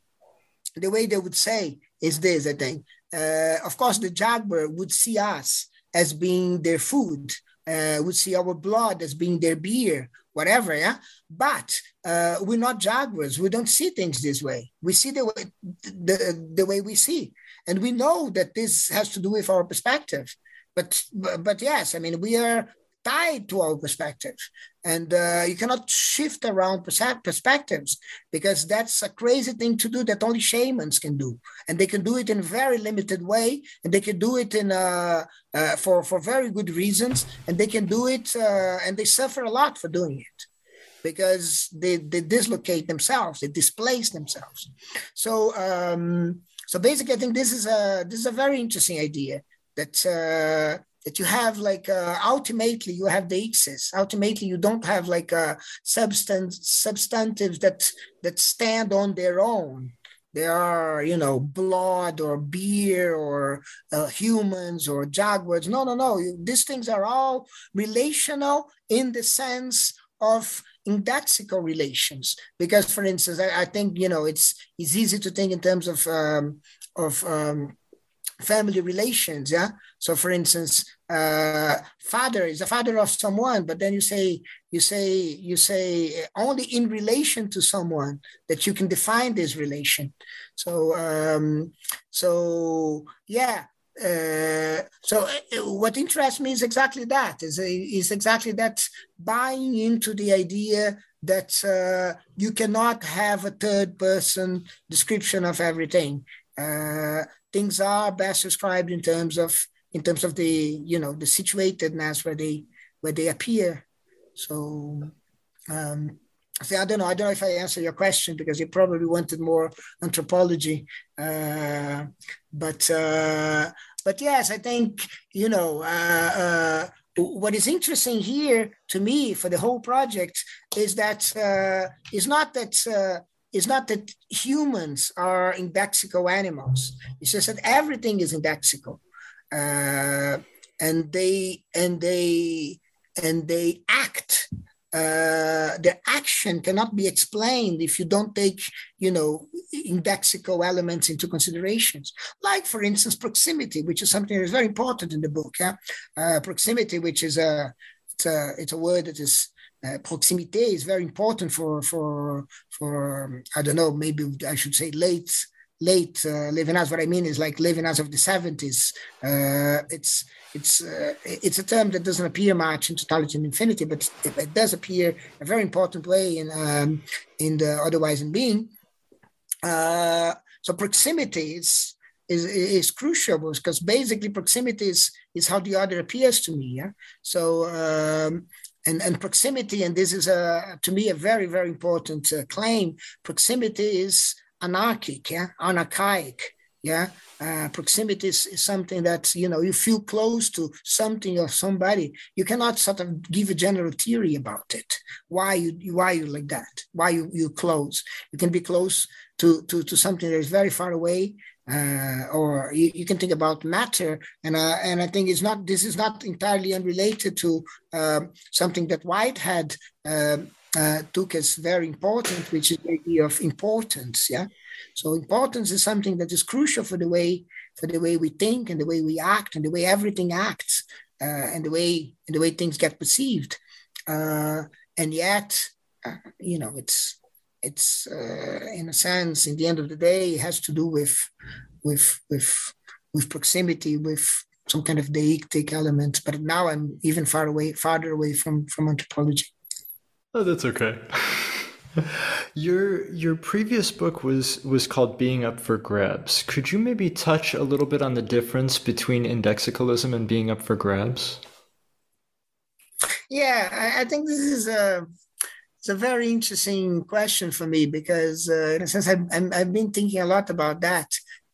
the way they would say is this, I think. Uh, of course, the Jaguar would see us as being their food, uh, would see our blood as being their beer, whatever, yeah? But uh, we're not Jaguars. We don't see things this way. We see the way, the, the way we see. And we know that this has to do with our perspective. But, but, but yes, I mean, we are tied to our perspective. And uh, you cannot shift around perspectives because that's a crazy thing to do that only shamans can do. And they can do it in a very limited way. And they can do it in uh, uh, for, for very good reasons. And they can do it uh, and they suffer a lot for doing it because they, they dislocate themselves, they displace themselves. So, um, so basically, I think this is a, this is a very interesting idea that uh, that you have like, uh, ultimately you have the ixes. Ultimately, you don't have like uh, substance, substantives that, that stand on their own. They are, you know, blood or beer or uh, humans or jaguars. No, no, no. These things are all relational in the sense of indaxical relations. Because, for instance, I, I think, you know, it's, it's easy to think in terms of, um, of um, family relations, yeah? So for instance, uh, father is a father of someone, but then you say, you say, you say only in relation to someone that you can define this relation. So, um, so yeah. Uh, so uh, what interests me is exactly that, is, is exactly that buying into the idea that uh, you cannot have a third person description of everything. Uh, things are best described in terms of in terms of the you know the situatedness where they where they appear. So, um, so I don't know. I don't know if I answered your question because you probably wanted more anthropology. Uh, but uh, but yes, I think you know uh, uh, what is interesting here to me for the whole project is that uh, it's not that. Uh, It's not that humans are indaxical animals. It's just that everything is indaxical, uh, and they and they and they act. Uh, their action cannot be explained if you don't take, you know, indexical elements into considerations. Like, for instance, proximity, which is something that is very important in the book. Yeah, uh, proximity, which is a it's a it's a word that is uh, proximité is very important for for for um, I don't know, maybe I should say late late uh, Levinas. What I mean is like Levinas of the seventies. Uh, it's It's uh, it's a term that doesn't appear much in Totality and Infinity, but it, it does appear a very important way in um, in the Otherwise in Being. Uh, so proximity is, is is crucial, because basically proximity is is how the other appears to me. Yeah. So um, and and proximity, and this is a to me a very very important uh, claim. Proximity is anarchic, yeah, anarchaic. Yeah, uh, proximity is, is something that, you know, you feel close to something or somebody. You cannot sort of give a general theory about it. Why you why you like that? Why you you close? You can be close to to, to something that is very far away, uh, or you, you can think about matter. And uh, and I think it's not. This is not entirely unrelated to um, something that Whitehead uh, uh, took as very important, which is the idea of importance. Yeah. So importance is something that is crucial for the way for the way we think and the way we act and the way everything acts uh, and the way and the way things get perceived. Uh, and yet, uh, you know, it's it's uh, in a sense, in the end of the day, it has to do with with with with proximity, with some kind of deictic element. But now I'm even far away, farther away from from anthropology. Oh, that's okay. Your your previous book was was called Being Up for Grabs. Could you maybe touch a little bit on the difference between indexicalism and being up for grabs? Yeah, I, I think this is a it's a very interesting question for me, because uh, in a sense I've, I've been thinking a lot about that.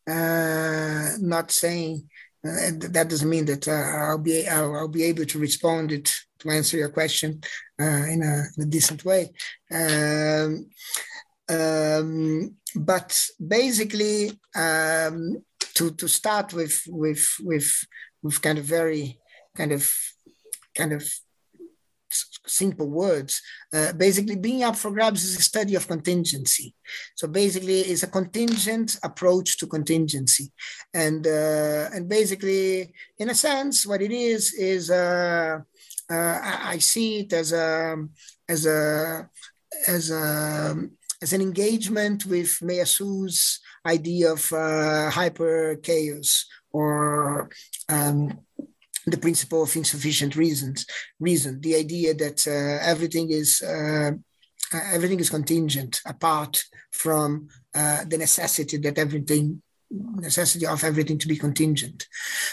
Uh, not saying uh, that doesn't mean that uh, I'll be I'll, I'll be able to respond it to answer your question uh, in, a, in a decent way. Um, um, but basically, um, to to start with with with with kind of very kind of kind of simple words. Uh, basically, being up for grabs is a study of contingency. So basically, it's a contingent approach to contingency, and uh, and basically, in a sense, what it is is uh, uh, I, I see it as a as a as a as an engagement with Meillassoux idea of uh, hyper chaos, or um, the principle of insufficient reasons, reason, the idea that uh, everything is uh, everything is contingent apart from uh, the necessity that everything, necessity of everything to be contingent.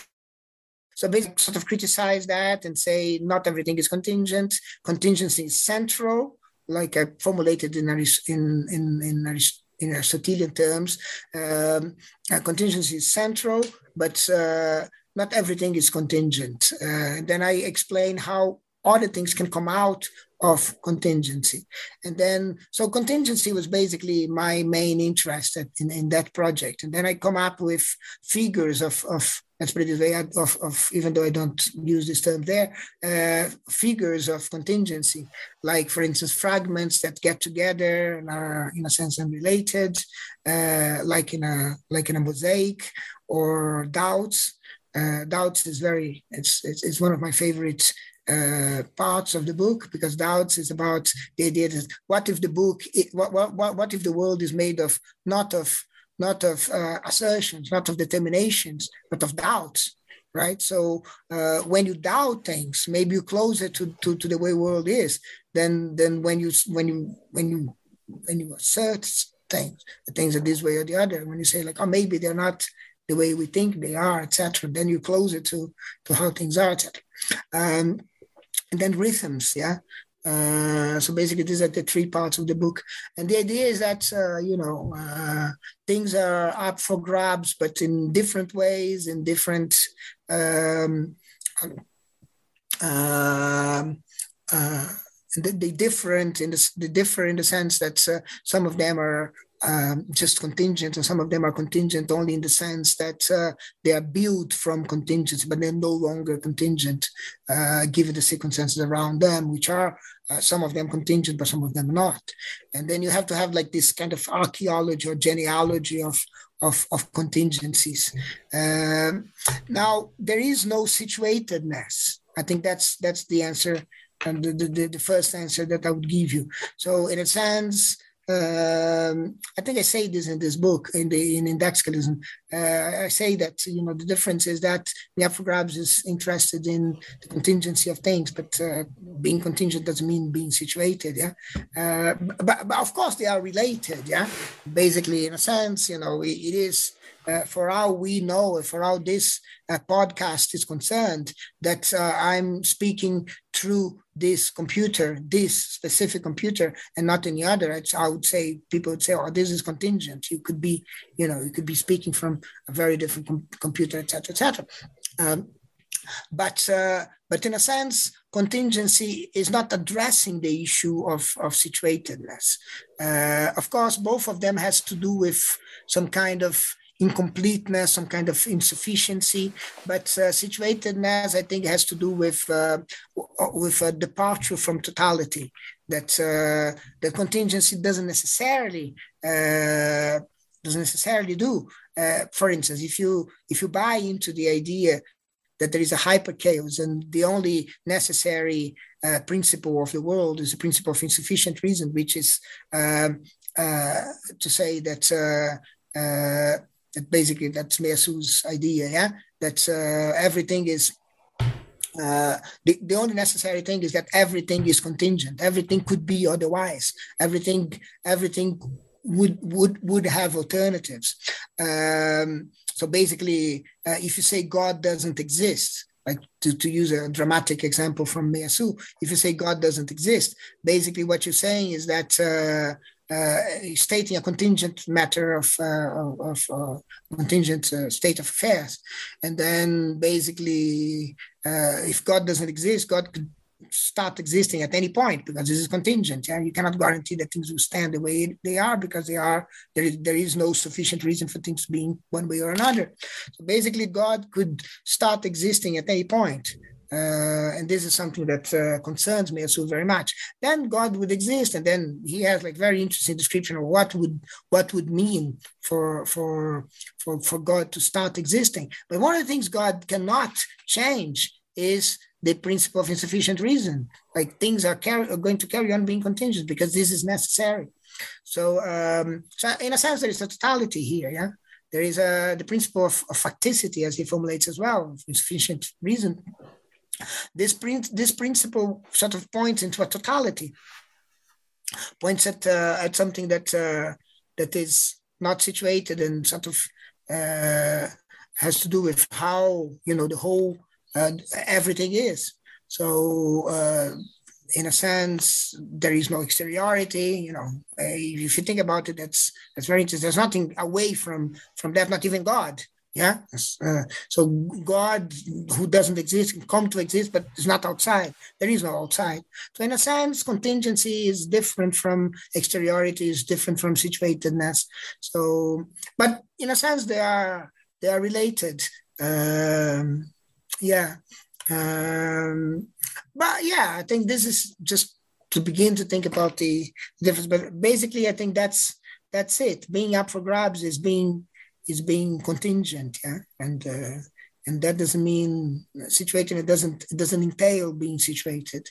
So basically sort of criticize that and say not everything is contingent. Contingency is central, like I formulated in in in, in in Aristotelian terms. Um, uh, contingency is central, but uh, not everything is contingent. Uh, then I explain how other things can come out of contingency. And then, so contingency was basically my main interest in, in that project. And then I come up with figures of, of let's put it this way, of, of, even though I don't use this term there, uh, figures of contingency, like, for instance, fragments that get together and are, in a sense, unrelated, uh, like in a like in a mosaic, or doubts. Uh, doubts is very, it's, it's, it's one of my favorite uh, parts of the book, because doubts is about the idea that what if the book, it, what, what, what if the world is made of, not of, not of uh, assertions, not of determinations, but of doubts, right? So uh, when you doubt things, maybe you're closer to, to, to the way the world is than, than when you, when you, when you, when you assert things, the things are this way or the other. When you say like, oh, maybe they're not the way we think they are, et cetera, then you're closer to, to how things are, et cetera. Um, and then rhythms, yeah. Uh, so basically, these are the three parts of the book. And the idea is that, uh, you know, uh, things are up for grabs, but in different ways, in different, um, uh, uh, they different in the, they differ in the sense that uh, some of them are um, just contingent, and some of them are contingent only in the sense that uh, they are built from contingency, but they're no longer contingent uh, given the circumstances around them, which are uh, some of them contingent, but some of them not. And then you have to have like this kind of archaeology or genealogy of of, of contingencies. Um, now, there is no situatedness. I think that's that's the answer, and the, the, the first answer that I would give you. So in a sense, um, I think I say this in this book, in the in Indexicalism. Uh, I say that, you know, the difference is that the Up for Grabs is interested in the contingency of things, but uh, being contingent doesn't mean being situated. Yeah, uh, but, but of course they are related. Yeah, basically, in a sense, you know, it, it is. Uh, for how we know, for how this uh, podcast is concerned, that uh, I'm speaking through this computer, this specific computer, and not any other. It's, I would say, people would say, "Oh, this is contingent." You could be, you know, you could be speaking from a very different com- computer, et cetera, et cetera. Um, but uh, but in a sense, contingency is not addressing the issue of of situatedness. Uh, of course, both of them has to do with some kind of incompleteness, some kind of insufficiency, but uh, situatedness, I think, has to do with uh, with a departure from totality. That uh, the contingency doesn't necessarily uh, doesn't necessarily do. Uh, for instance, if you if you buy into the idea that there is a hyper chaos and the only necessary uh, principle of the world is the principle of insufficient reason, which is um, uh, to say that. Uh, uh, That basically that's Meillassoux idea, yeah. That uh, everything is uh, the the only necessary thing is that everything is contingent. Everything could be otherwise. Everything everything would would would have alternatives. Um, so basically, uh, if you say God doesn't exist, like to, to use a dramatic example from Meillassoux, if you say God doesn't exist, basically what you're saying is that. Uh, Uh, stating a contingent matter of, uh, of uh, contingent uh, state of affairs. And then basically, uh, if God doesn't exist, God could start existing at any point because this is contingent. Yeah? You cannot guarantee that things will stand the way they are because they are, there is, there is no sufficient reason for things being one way or another. So basically, God could start existing at any point. Uh, and this is something that uh, concerns me also very much. Then God would exist, and then he has like very interesting description of what would what would mean for for for for God to start existing. But one of the things God cannot change is the principle of insufficient reason. Like things are, carry, are going to carry on being contingent because this is necessary. So, um, so in a sense, there is a totality here. Yeah, there is a the principle of, of facticity, as he formulates as well, of insufficient reason. This, this principle sort of points into a totality, points at uh, at something that uh, that is not situated and sort of uh, has to do with how, you know, the whole uh, everything is. So uh, in a sense, there is no exteriority. You know, uh, if you think about it, that's that's very interesting. There's nothing away from from that, not even God. Yeah, uh, so God, who doesn't exist, can come to exist, but is not outside. There is no outside. So in a sense, contingency is different from exteriority, is different from situatedness. So, but in a sense, they are they are related. Um, yeah, um, but yeah, I think this is just to begin to think about the difference. But basically, I think that's that's it. Being up for grabs is being. is being contingent, yeah, and uh, and that doesn't mean situated. It doesn't it doesn't entail being situated.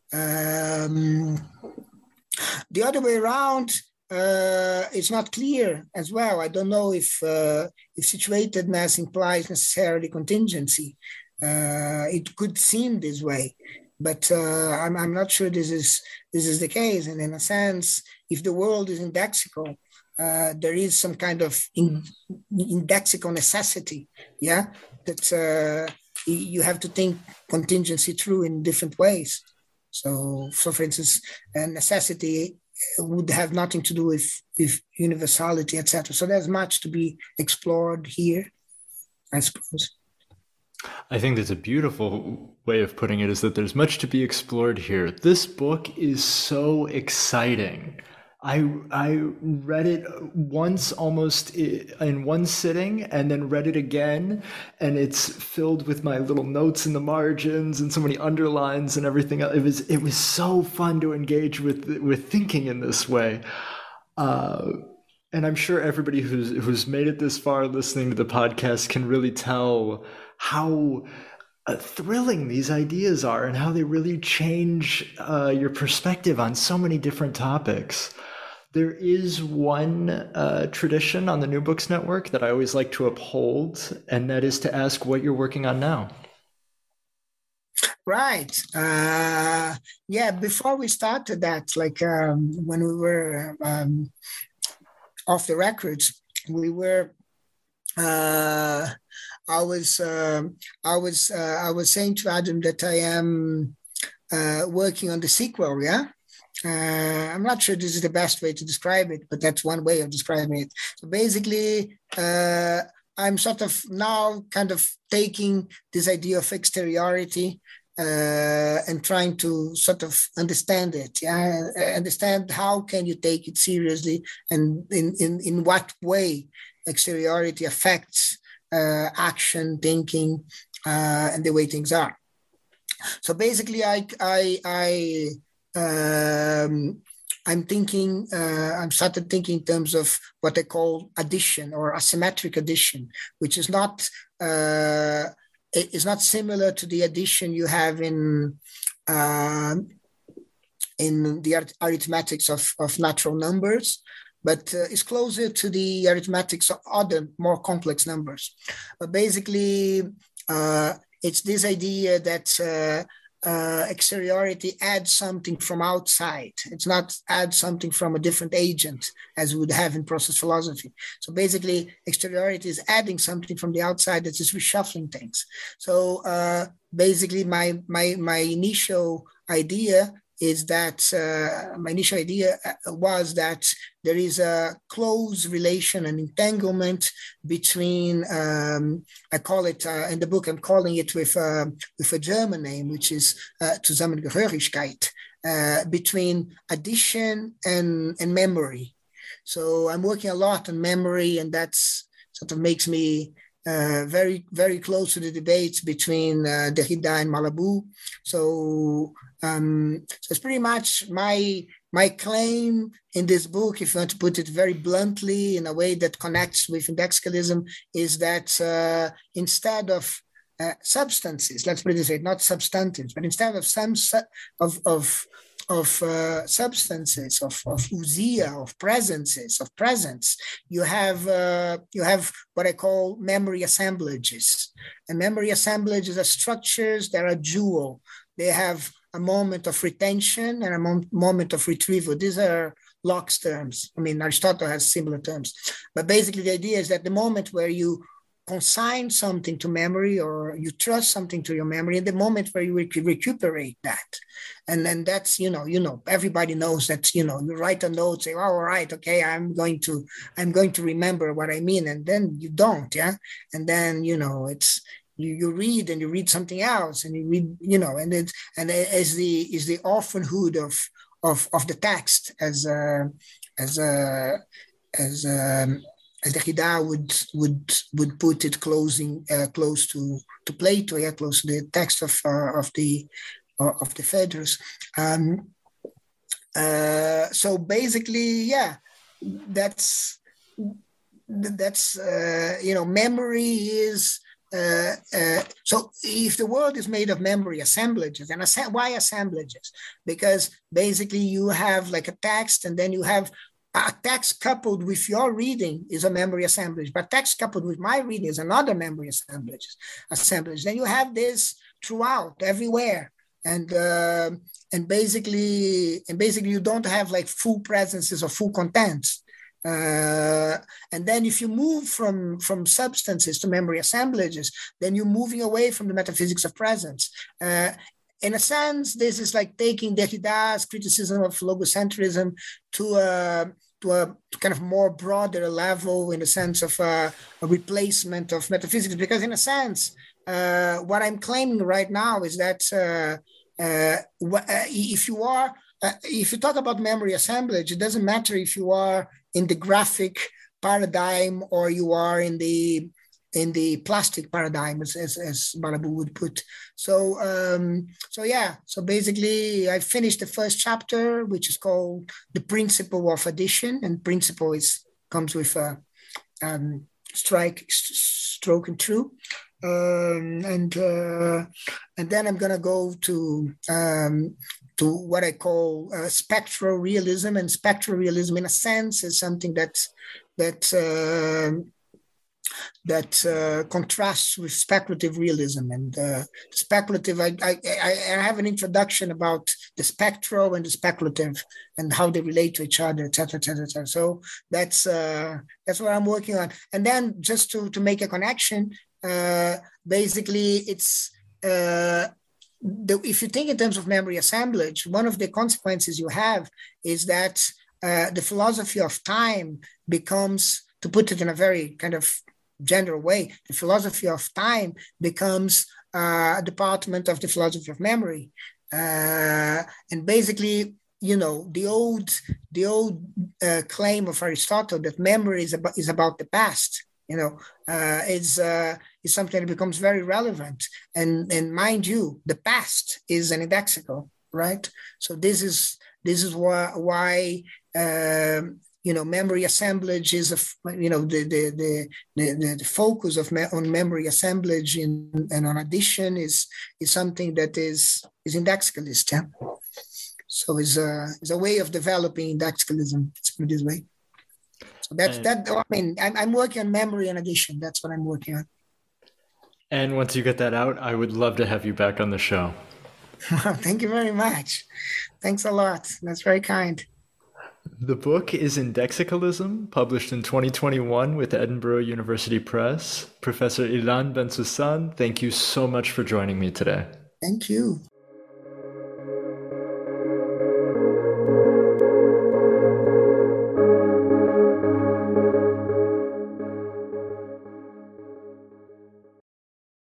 Um, the other way around, uh, it's not clear as well. I don't know if uh, if situatedness implies necessarily contingency. Uh, it could seem this way, but uh, I'm I'm not sure this is this is the case. And in a sense, if the world is indexical. Uh, there is some kind of in, indexical necessity, yeah, that uh, you have to think contingency through in different ways. So, so for instance, a necessity would have nothing to do with, with universality, et cetera. So there's much to be explored here, I suppose. I think that's a beautiful way of putting it, is that there's much to be explored here. This book is so exciting. I I read it once almost in one sitting and then read it again, and it's filled with my little notes in the margins and so many underlines and everything. It was it was so fun to engage with with thinking in this way. Uh, and I'm sure everybody who's who's made it this far listening to the podcast can really tell how uh, thrilling these ideas are and how they really change uh, your perspective on so many different topics. There is one uh, tradition on the New Books Network that I always like to uphold, and that is to ask what you're working on now. Right. Uh, yeah, before we started that, like um, when we were um, off the records, we were, uh, I was, uh, I was, uh, I was saying to Adam that I am uh, working on the sequel, yeah? Uh, I'm not sure this is the best way to describe it, but that's one way of describing it. So basically, uh, I'm sort of now kind of taking this idea of exteriority uh, and trying to sort of understand it. Yeah, understand how can you take it seriously, and in in, in what way exteriority affects uh, action, thinking, uh, and the way things are. So basically, I I I. Um, I'm thinking, uh, I'm started thinking in terms of what I call addition or asymmetric addition, which is not, uh, is not similar to the addition you have in, uh, in the arithmetics of, of natural numbers, but uh, is closer to the arithmetics of other more complex numbers. But basically, uh, it's this idea that uh, Uh, exteriority adds something from outside. It's not add something from a different agent as we would have in process philosophy. So basically, exteriority is adding something from the outside that is reshuffling things. So uh, basically, my my my initial idea is that uh, my initial idea was that there is a close relation and entanglement between, um, I call it, uh, in the book, I'm calling it with, uh, with a German name, which is uh, Zusammengehörigkeit, uh, between addition and, and memory. So I'm working a lot on memory, and that's sort of makes me Uh, very, very close to the debates between uh, Derrida and Malabou. So, um, so it's pretty much my my claim in this book, if you want to put it very bluntly in a way that connects with indexicalism, is that uh, instead of uh, substances, let's put it this way, not substantives, but instead of some su- of of of uh, substances, of, of ousia, of presences, of presence, you have uh, you have what I call memory assemblages. And memory assemblages are structures that are dual. They have a moment of retention and a mo- moment of retrieval. These are Locke's terms. I mean, Aristotle has similar terms. But basically the idea is that the moment where you consign something to memory or you trust something to your memory, in the moment where you rec- recuperate that. And then that's, you know, you know, everybody knows that, you know, you write a note, say, oh, all right, okay, I'm going to, I'm going to remember what I mean. And then you don't, yeah. And then, you know, it's, you, you read and you read something else and you read, you know, and it's, and as the, is the orphanhood of, of, of the text as a, as a, as um, as Derrida would would would put it closing uh, close to to Plato, yeah, close to the text of uh, of the uh, of the Phaedrus. Um, uh, so basically, yeah, that's that's uh, you know, memory is. Uh, uh, so if the world is made of memory assemblages, and ass- why assemblages? Because basically you have like a text, and then you have a text coupled with your reading is a memory assemblage, but text coupled with my reading is another memory assemblage. assemblage. Then you have this throughout, everywhere. And uh, and basically, and basically you don't have like full presences or full contents. Uh, and then if you move from, from substances to memory assemblages, then you're moving away from the metaphysics of presence. Uh, in a sense, this is like taking Derrida's criticism of logocentrism to a, to a kind of more broader level, in the sense of a, a replacement of metaphysics. Because in a sense, uh, what I'm claiming right now is that uh, uh, if you are uh, if you talk about memory assemblage, it doesn't matter if you are in the graphic paradigm or you are in the in the plastic paradigm, as, as, as Malabou would put. So, um, so yeah, so basically I finished the first chapter, which is called The Principle of Addition, and principle is comes with a um, strike, stroke and true. Um, and uh, and then I'm going to go to um, to what I call uh, spectral realism, and spectral realism in a sense is something that that uh, that uh, contrasts with speculative realism. And uh, speculative, I, I, I have an introduction about the spectral and the speculative and how they relate to each other, et cetera, et cetera, et cetera. So that's uh, that's what I'm working on. And then just to, to make a connection, uh, basically it's, uh, the, if you think in terms of memory assemblage, one of the consequences you have is that uh, the philosophy of time becomes, to put it in a very kind of general way, the philosophy of time becomes uh, a department of the philosophy of memory. Uh, and basically, you know, the old the old uh, claim of Aristotle that memory is about, is about the past, you know, uh, is, uh, is something that becomes very relevant. And, and mind you, the past is an indexical, right? So this is, this is why, why um, you know, memory assemblage is a, you know, the the the the, the focus of me, on memory assemblage in, and on addition is is something that is is indexicalist. Yeah. So it's a it's a way of developing indexicalism. Let's put it this way. So that's and, that. I mean, I'm I'm working on memory and addition. That's what I'm working on. And once you get that out, I would love to have you back on the show. Thank you very much. Thanks a lot. That's very kind. The book is Indexicalism, published in twenty twenty-one with Edinburgh University Press. Professor Ilan Bensoussan, thank you so much for joining me today. Thank you.